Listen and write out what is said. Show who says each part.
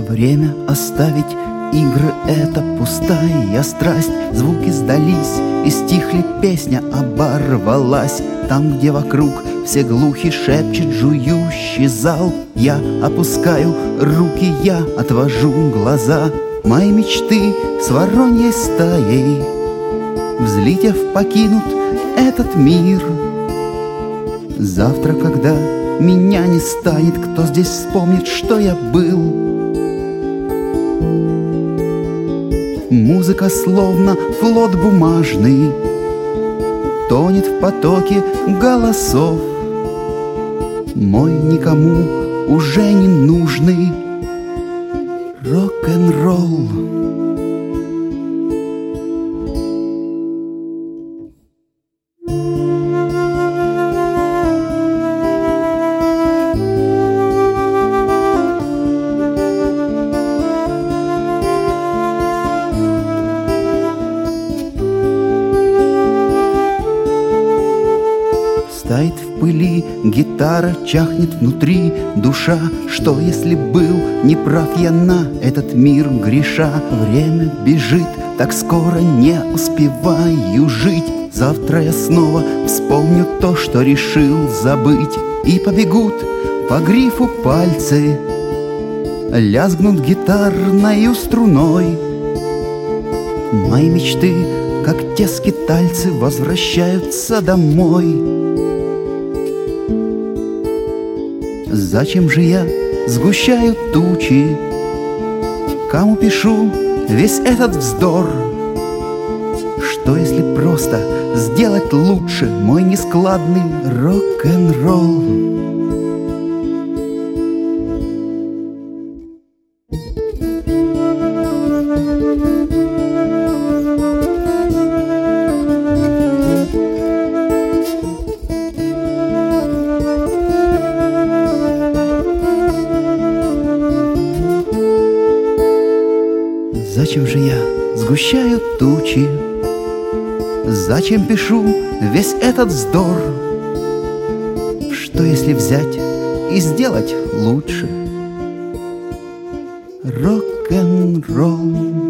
Speaker 1: Время оставить, игры — это пустая страсть. Звуки сдались, и стихли, песня оборвалась. Там, где вокруг все глухи, шепчет жующий зал. Я опускаю руки, я отвожу глаза. Мои мечты с вороньей стаей, взлетев, покинут этот мир. Завтра, когда меня не станет, кто здесь вспомнит, что я был? Музыка словно флот бумажный тонет в потоке голосов. Мой никому уже не нужный рок-н-ролл. Стоит в пыли гитара, чахнет внутри душа. Что, если был неправ я на этот мир греша? Время бежит, так скоро не успеваю жить. Завтра я снова вспомню то, что решил забыть. И побегут по грифу пальцы, лязгнут гитарною струной. Мои мечты, как те скитальцы, возвращаются домой. Зачем же я сгущаю тучи? Кому пишу весь этот вздор? Что, если просто сделать лучше мой нескладный рок-н-ролл? Зачем же я сгущаю тучи? Зачем пишу весь этот вздор? Что, если взять и сделать лучше? Рок-н-ролл.